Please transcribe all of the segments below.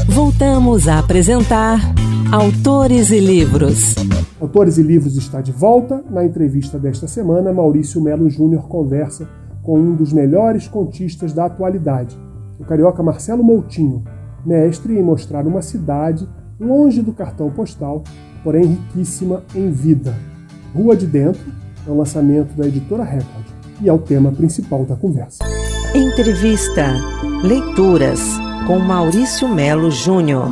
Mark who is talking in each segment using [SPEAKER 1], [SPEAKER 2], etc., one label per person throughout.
[SPEAKER 1] Voltamos a apresentar Autores e Livros.
[SPEAKER 2] Autores e Livros está de volta. Na entrevista desta semana, Maurício Melo Júnior conversa com um dos melhores contistas da atualidade, o carioca Marcelo Moutinho, mestre em mostrar uma cidade longe do cartão postal, porém riquíssima em vida. Rua de Dentro é o lançamento da editora Record e é o tema principal da conversa.
[SPEAKER 1] Entrevista Leituras com Maurício Melo Júnior.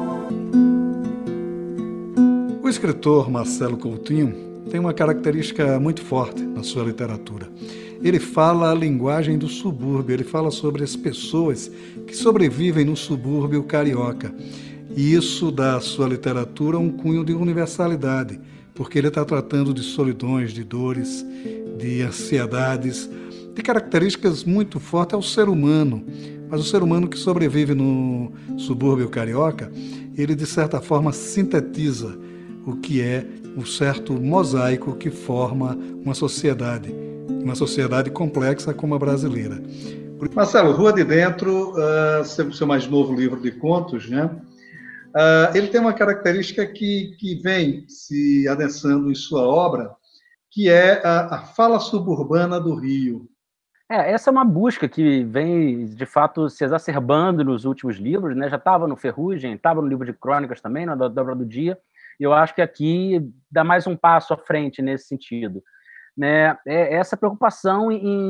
[SPEAKER 3] O escritor Marcelo Coutinho tem uma característica muito forte na sua literatura. Ele fala a linguagem do subúrbio, ele fala sobre as pessoas que sobrevivem no subúrbio carioca. E isso dá à sua literatura um cunho de universalidade, porque ele está tratando de solidões, de dores, de ansiedades, de características muito fortes ao ser humano. Mas o ser humano que sobrevive no subúrbio carioca, ele de certa forma sintetiza o que é um certo mosaico que forma uma sociedade complexa como a brasileira. Marcelo, Rua de Dentro, seu mais novo livro de contos, né? Ele tem uma característica que vem se adensando em sua obra, que é a fala suburbana do Rio.
[SPEAKER 4] Essa é uma busca que vem, de fato, se exacerbando nos últimos livros, né? Já estava no Ferrugem, estava no livro de crônicas também, na Dobra do Dia, e eu acho que aqui dá mais um passo à frente nesse sentido, né? Essa preocupação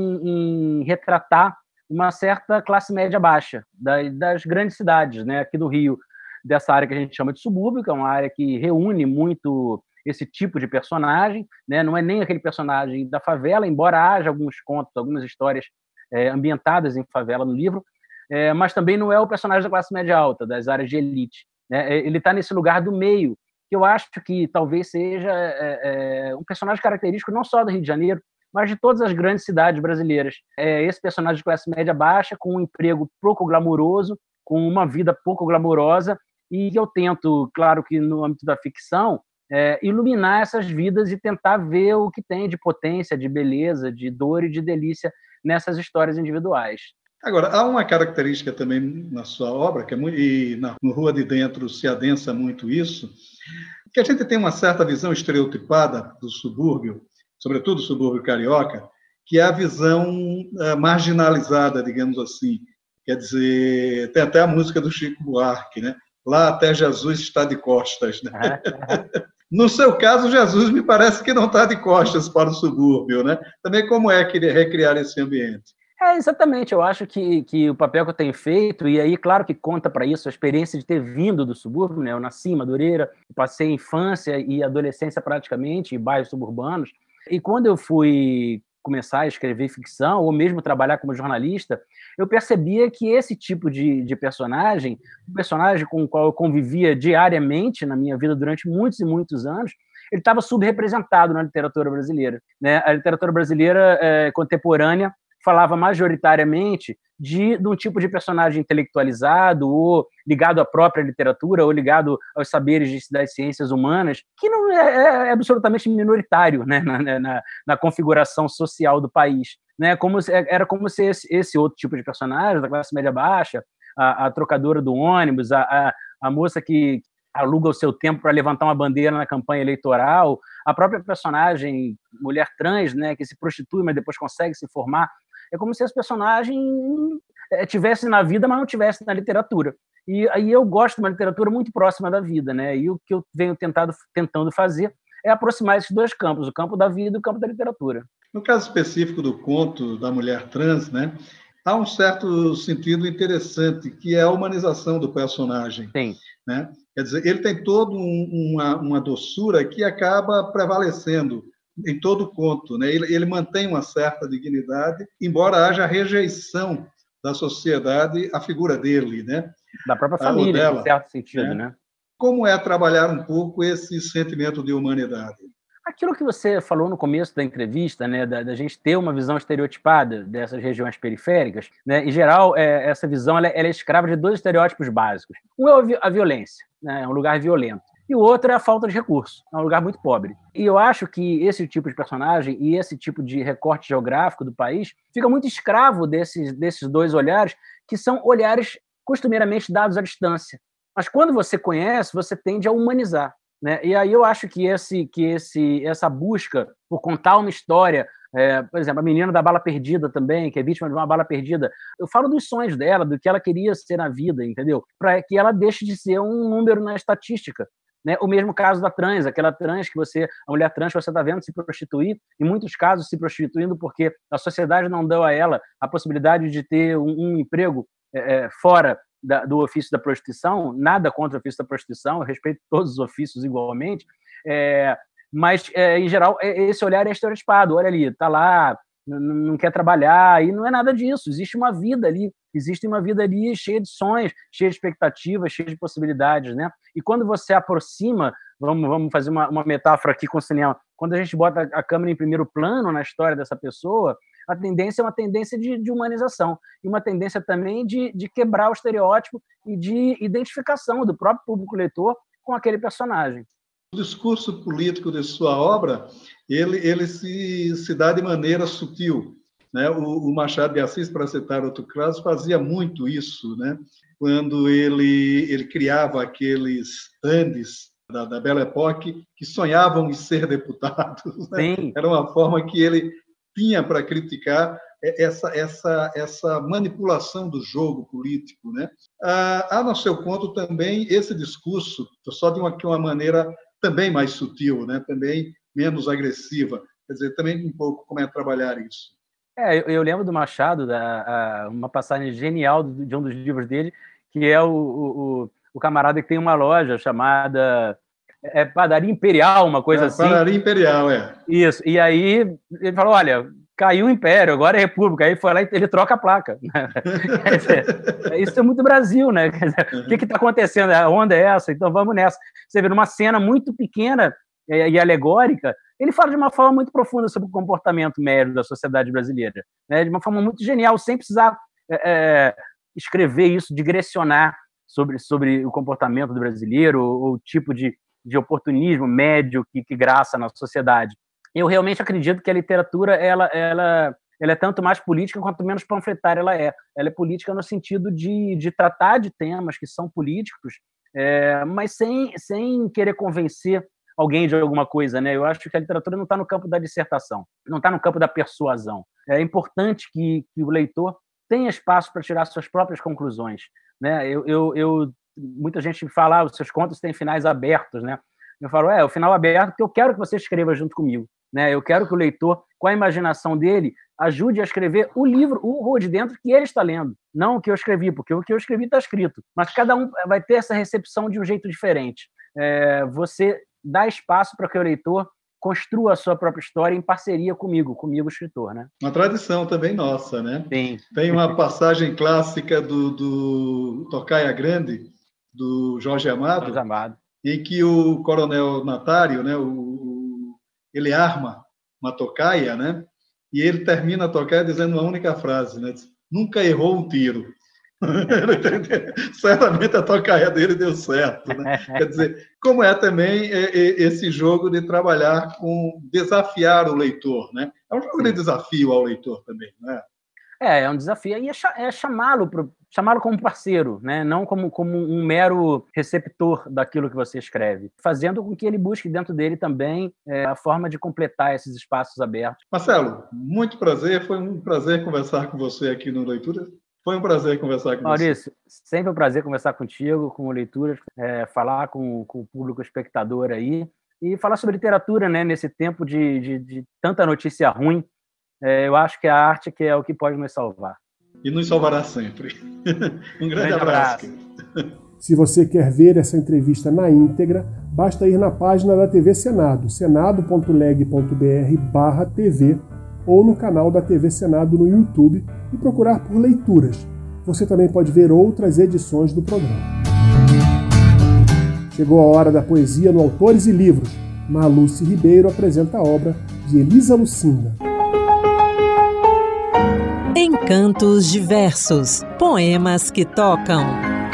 [SPEAKER 4] em retratar uma certa classe média baixa das grandes cidades, né? Aqui no Rio, dessa área que a gente chama de subúrbio, que é uma área que reúne muito esse tipo de personagem, né? Não é nem aquele personagem da favela, embora haja alguns contos, algumas histórias ambientadas em favela no livro, mas também não é o personagem da classe média alta, das áreas de elite, né? Ele está nesse lugar do meio, que eu acho que talvez seja um personagem característico não só do Rio de Janeiro, mas de todas as grandes cidades brasileiras. Esse personagem de classe média baixa, com um emprego pouco glamouroso, com uma vida pouco glamourosa, e eu tento, claro que no âmbito da ficção, iluminar essas vidas e tentar ver o que tem de potência, de beleza, de dor e de delícia nessas histórias individuais.
[SPEAKER 3] Agora, há uma característica também na sua obra, que no Rua de Dentro se adensa muito isso, que a gente tem uma certa visão estereotipada do subúrbio, sobretudo do subúrbio carioca, que é a visão marginalizada, digamos assim. Quer dizer, tem até a música do Chico Buarque, né? Lá até Jesus está de costas, né? No seu caso, Jesus me parece que não está de costas para o subúrbio, né? Também como é que recriar esse ambiente?
[SPEAKER 4] Exatamente. Eu acho que o papel que eu tenho feito, e aí, claro que conta para isso a experiência de ter vindo do subúrbio, né? Eu nasci em Madureira, passei infância e adolescência praticamente em bairros suburbanos, e quando eu fui começar a escrever ficção, ou mesmo trabalhar como jornalista, eu percebia que esse tipo de personagem, um personagem com o qual eu convivia diariamente na minha vida durante muitos e muitos anos, ele estava subrepresentado na literatura brasileira, né? A literatura brasileira contemporânea falava majoritariamente de um tipo de personagem intelectualizado ou ligado à própria literatura ou ligado aos saberes das ciências humanas, que não é absolutamente minoritário, né, na configuração social do país, né? Era como se esse outro tipo de personagem, da classe média baixa, a trocadora do ônibus, a moça que aluga o seu tempo para levantar uma bandeira na campanha eleitoral, a própria personagem mulher trans, né, que se prostitui, mas depois consegue se formar. É como se esse personagem tivesse na vida, mas não tivesse na literatura. E aí eu gosto de uma literatura muito próxima da vida, né? E o que eu venho tentando fazer é aproximar esses dois campos, o campo da vida e o campo da literatura.
[SPEAKER 3] No caso específico do conto da mulher trans, né, há um certo sentido interessante, que é a humanização do personagem.
[SPEAKER 4] Sim.
[SPEAKER 3] Né? Quer dizer, ele tem toda uma doçura que acaba prevalecendo em todo o conto, né? Ele mantém uma certa dignidade, embora haja rejeição da sociedade à figura dele, né?
[SPEAKER 4] Da própria família, dela, em certo sentido, né?
[SPEAKER 3] Como é trabalhar um pouco esse sentimento de humanidade?
[SPEAKER 4] Aquilo que você falou no começo da entrevista, né, da gente ter uma visão estereotipada dessas regiões periféricas, né, em geral, essa visão ela é escrava de dois estereótipos básicos. Um é a violência, né, é um lugar violento. E o outro é a falta de recursos, é um lugar muito pobre. E eu acho que esse tipo de personagem e esse tipo de recorte geográfico do país fica muito escravo desses dois olhares, que são olhares costumeiramente dados à distância. Mas quando você conhece, você tende a humanizar, né? E aí eu acho que essa busca por contar uma história, por exemplo, a menina da bala perdida também, que é vítima de uma bala perdida, eu falo dos sonhos dela, do que ela queria ser na vida, entendeu? Para que ela deixe de ser um número na estatística. Né? O mesmo caso da trans, aquela trans a mulher trans que você está vendo se prostituir, em muitos casos se prostituindo porque a sociedade não deu a ela a possibilidade de ter um emprego fora do ofício da prostituição. Nada contra o ofício da prostituição, eu respeito todos os ofícios igualmente, mas, em geral, esse olhar é estereotipado. Olha ali, está lá, não quer trabalhar, e não é nada disso. Existe uma vida ali cheia de sonhos, cheia de expectativas, cheia de possibilidades, né? E quando você aproxima, vamos fazer uma metáfora aqui com o cinema, quando a gente bota a câmera em primeiro plano na história dessa pessoa, a tendência é uma tendência de humanização, e uma tendência também de quebrar o estereótipo e de identificação do próprio público leitor com aquele personagem.
[SPEAKER 3] O discurso político de sua obra, ele se dá de maneira sutil, né? O Machado de Assis, para citar outro caso, fazia muito isso, né? Quando ele criava aqueles Andes da Belle Époque que sonhavam em ser deputados, né? Era uma forma que ele tinha para criticar essa manipulação do jogo político, né? Há no seu conto também esse discurso, só de uma maneira também mais sutil, né? Também menos agressiva. Quer dizer, também um pouco como é trabalhar isso.
[SPEAKER 4] Eu lembro do Machado, uma passagem genial de um dos livros dele, que é o camarada que tem uma loja chamada Padaria Imperial, uma coisa assim. Padaria
[SPEAKER 3] Imperial,
[SPEAKER 4] Isso. E aí ele falou, olha, caiu o Império, agora é República. Aí foi lá e ele troca a placa. Quer dizer, isso é muito Brasil, né? Quer dizer, o que está acontecendo? A onda é essa, então vamos nessa. Você vê numa cena muito pequena e alegórica, ele fala de uma forma muito profunda sobre o comportamento médio da sociedade brasileira, né? De uma forma muito genial, sem precisar escrever isso, digressionar sobre o comportamento do brasileiro ou o tipo de oportunismo médio que graça na sociedade. Eu realmente acredito que a literatura ela é tanto mais política quanto menos panfletária ela é. Ela é política no sentido de tratar de temas que são políticos, mas sem querer convencer alguém de alguma coisa, né? Eu acho que a literatura não está no campo da dissertação, não está no campo da persuasão. É importante que o leitor tenha espaço para tirar suas próprias conclusões, né? Muita gente fala, os seus contos têm finais abertos, né? Eu falo, o final aberto porque eu quero que você escreva junto comigo, né? Eu quero que o leitor, com a imaginação dele, ajude a escrever o livro, o Rua de Dentro que ele está lendo, não o que eu escrevi, porque o que eu escrevi está escrito. Mas cada um vai ter essa recepção de um jeito diferente. Você dá espaço para que o leitor construa a sua própria história em parceria comigo, escritor, né?
[SPEAKER 3] Uma tradição também nossa, né?
[SPEAKER 4] Sim.
[SPEAKER 3] Tem uma passagem clássica do Tocaia Grande, do Jorge Amado, em que o coronel Natário, né, ele arma uma tocaia, né? E ele termina a tocaia dizendo uma única frase, né? Nunca errou um tiro. Certamente a tocaia dele deu certo, né? Quer dizer, como é também esse jogo de trabalhar desafiar o leitor, né? É um jogo de desafio ao leitor também, né?
[SPEAKER 4] É um desafio, e é chamá-lo como parceiro, né? Não como um mero receptor daquilo que você escreve, fazendo com que ele busque dentro dele também a forma de completar esses espaços abertos.
[SPEAKER 3] Marcelo, muito prazer, foi um prazer conversar com você aqui no Leitura. Foi um prazer conversar com
[SPEAKER 4] Maurício, sempre um prazer conversar contigo, com o Leitura, falar com o público espectador aí, e falar sobre literatura, né? Nesse tempo de tanta notícia ruim. Eu acho que a arte que é o que pode nos salvar.
[SPEAKER 3] E nos salvará sempre. Um grande abraço.
[SPEAKER 2] Se você quer ver essa entrevista na íntegra, basta ir na página da TV Senado, senado.leg.br/TV, ou no canal da TV Senado no YouTube e procurar por Leituras. Você também pode ver outras edições do programa. Chegou a hora da poesia no Autores e Livros. Maluce Ribeiro apresenta a obra de Elisa Lucinda.
[SPEAKER 1] Encantos diversos, poemas que tocam.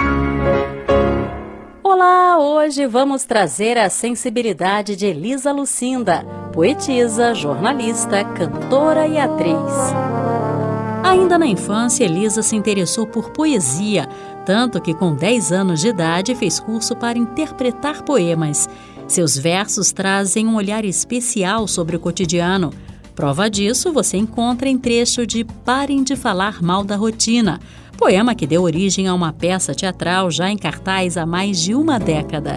[SPEAKER 5] Olá, hoje vamos trazer a sensibilidade de Elisa Lucinda, poetisa, jornalista, cantora e atriz. Ainda na infância, Elisa se interessou por poesia, tanto que com 10 anos de idade fez curso para interpretar poemas. Seus versos trazem um olhar especial sobre o cotidiano. Prova disso você encontra em trecho de Parem de Falar Mal da Rotina, poema que deu origem a uma peça teatral já em cartaz há mais de uma década.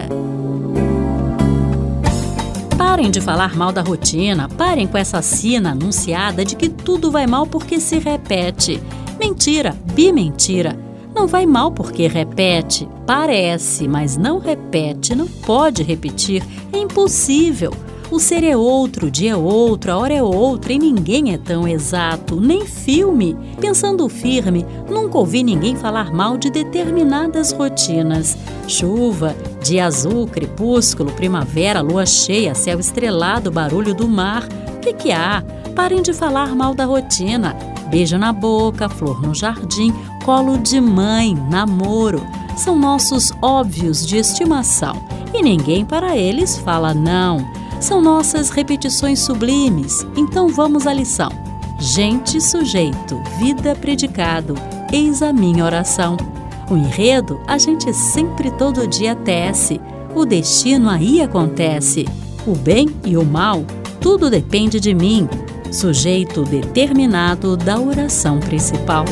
[SPEAKER 5] Parem de falar mal da rotina, parem com essa sina anunciada de que tudo vai mal porque se repete. Mentira, bimentira. Não vai mal porque repete. Parece, mas não repete, não pode repetir. É impossível. O ser é outro, o dia é outro, a hora é outra e ninguém é tão exato, nem filme. Pensando firme, nunca ouvi ninguém falar mal de determinadas rotinas. Chuva, dia azul, crepúsculo, primavera, lua cheia, céu estrelado, barulho do mar. O que há? Parem de falar mal da rotina. Beijo na boca, flor no jardim, colo de mãe, namoro. São nossos óbvios de estimação e ninguém para eles fala não. São nossas repetições sublimes, então vamos à lição. Gente, sujeito, vida, predicado, eis a minha oração. O enredo a gente sempre todo dia tece, o destino aí acontece. O bem e o mal, tudo depende de mim, sujeito determinado da oração principal.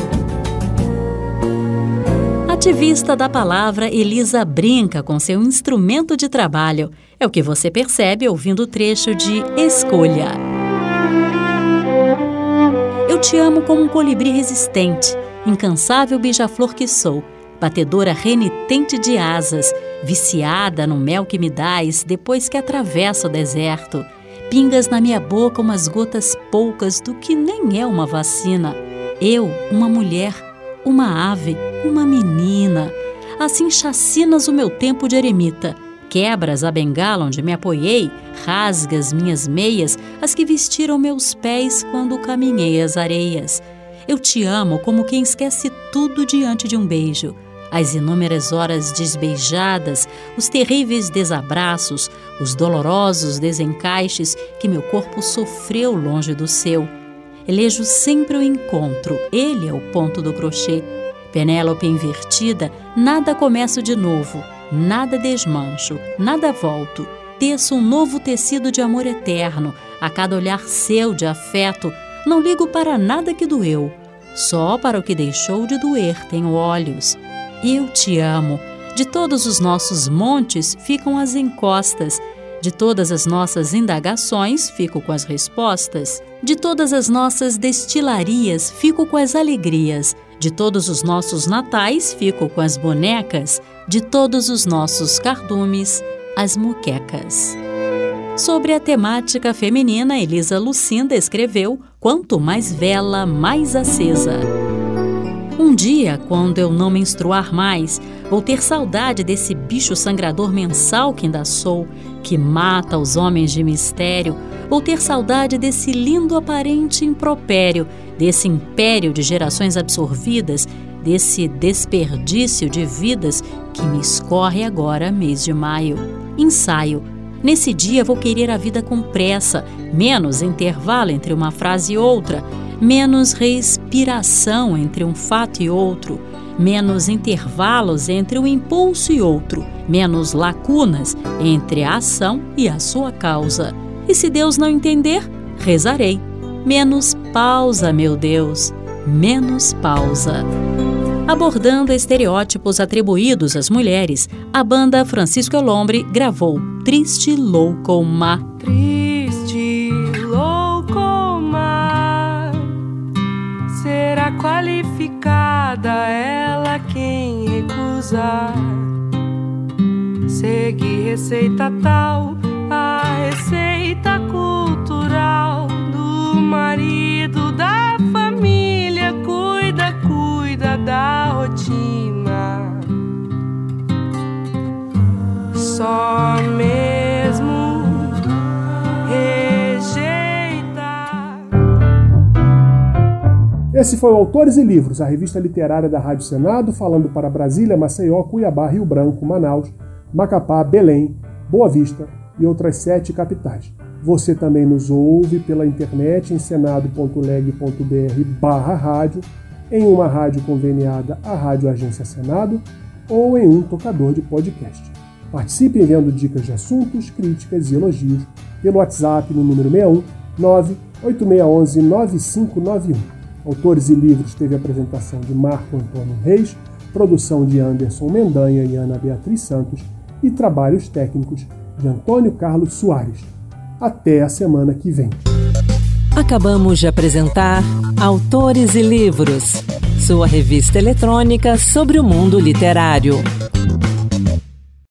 [SPEAKER 5] Ativista da palavra, Elisa brinca com seu instrumento de trabalho. É o que você percebe ouvindo o trecho de Escolha. Eu te amo como um colibri resistente, incansável beija-flor que sou, batedora renitente de asas, viciada no mel que me dás depois que atravesso o deserto. Pingas na minha boca umas gotas poucas do que nem é uma vacina. Eu, uma mulher, uma ave, uma menina. Assim chacinas o meu tempo de eremita. Quebras a bengala onde me apoiei, rasgas minhas meias, as que vestiram meus pés quando caminhei as areias. Eu te amo como quem esquece tudo diante de um beijo. As inúmeras horas desbeijadas, os terríveis desabraços, os dolorosos desencaixes que meu corpo sofreu longe do seu. Elejo sempre o encontro, ele é o ponto do crochê. Penélope invertida, nada começo de novo, nada desmancho, nada volto. Teço um novo tecido de amor eterno, a cada olhar seu de afeto, não ligo para nada que doeu. Só para o que deixou de doer tenho olhos. Eu te amo. De todos os nossos montes ficam as encostas. De todas as nossas indagações, fico com as respostas. De todas as nossas destilarias, fico com as alegrias. De todos os nossos natais, fico com as bonecas. De todos os nossos cardumes, as muquecas. Sobre a temática feminina, Elisa Lucinda escreveu Quanto mais vela, mais acesa. Um dia, quando eu não menstruar mais, vou ter saudade desse bicho sangrador mensal que ainda sou, que mata os homens de mistério. Vou ter saudade desse lindo aparente impropério, desse império de gerações absorvidas, desse desperdício de vidas que me escorre agora, mês de maio. Ensaio. Nesse dia vou querer a vida com pressa, menos intervalo entre uma frase e outra, menos respiração entre um fato e outro, menos intervalos entre um impulso e outro, menos lacunas entre a ação e a sua causa. E se Deus não entender, rezarei. Menos pausa, meu Deus, menos pausa. Abordando estereótipos atribuídos às mulheres, a banda Francisco Elombre gravou Triste Louco Má.
[SPEAKER 6] Triste louco má, será qualificada ela quem recusar. Segue receita tal, a receita cultural do marido da família, cuida da rotina. Só mesmo rejeitar.
[SPEAKER 2] Esse foi o Autores e Livros, a revista literária da Rádio Senado, falando para Brasília, Maceió, Cuiabá, Rio Branco, Manaus, Macapá, Belém, Boa Vista e outras 7 capitais. Você também nos ouve pela internet em senado.leg.br/rádio em uma rádio conveniada à Rádio Agência Senado ou em um tocador de podcast. Participe enviando dicas de assuntos, críticas e elogios pelo WhatsApp no número 61 98611 9591. Autores e Livros teve apresentação de Marco Antônio Reis, produção de Anderson Mendanha e Ana Beatriz Santos e trabalhos técnicos de Antônio Carlos Soares. Até a semana que vem.
[SPEAKER 1] Acabamos de apresentar Autores e Livros, sua revista eletrônica sobre o mundo literário.